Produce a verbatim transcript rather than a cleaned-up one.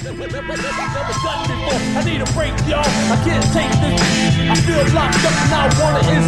Never done before. I need a break, y'all. I can't take this. I feel locked up and I wanna